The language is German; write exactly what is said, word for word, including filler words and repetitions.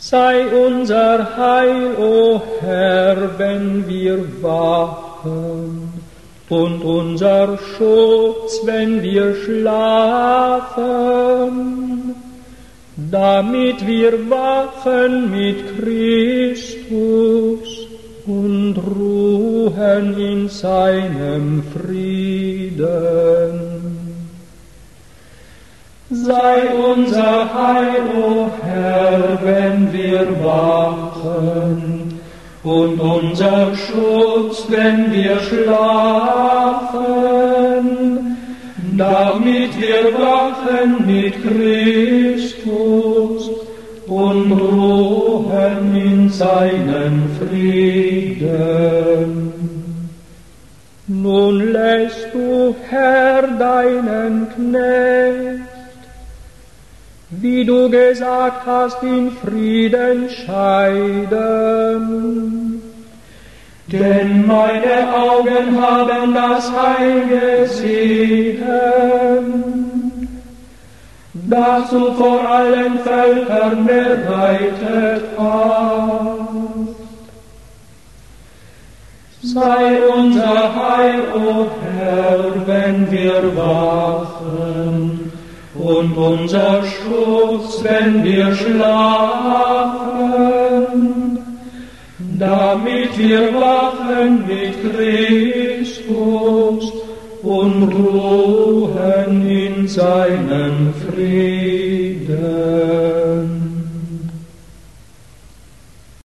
Sei unser Heil, o Herr, wenn wir wachen, und unser Schutz, wenn wir schlafen, damit wir wachen mit Christus und ruhen in seinem Frieden. Sei unser Heil, o Herr, wenn wir wachen, und unser Schutz, wenn wir schlafen, damit wir wachen mit Christus und ruhen in seinem Frieden. Nun lässt du, Herr, deinen Knecht, wie du gesagt hast, in Frieden scheiden. Denn meine Augen haben das Heil gesehen, das du vor allen Völkern bereitet hast. Sei unser Heil, o Herr, wenn wir wachen, und unser Schutz, wenn wir schlafen, damit wir wachen mit Christus und ruhen in seinem Frieden.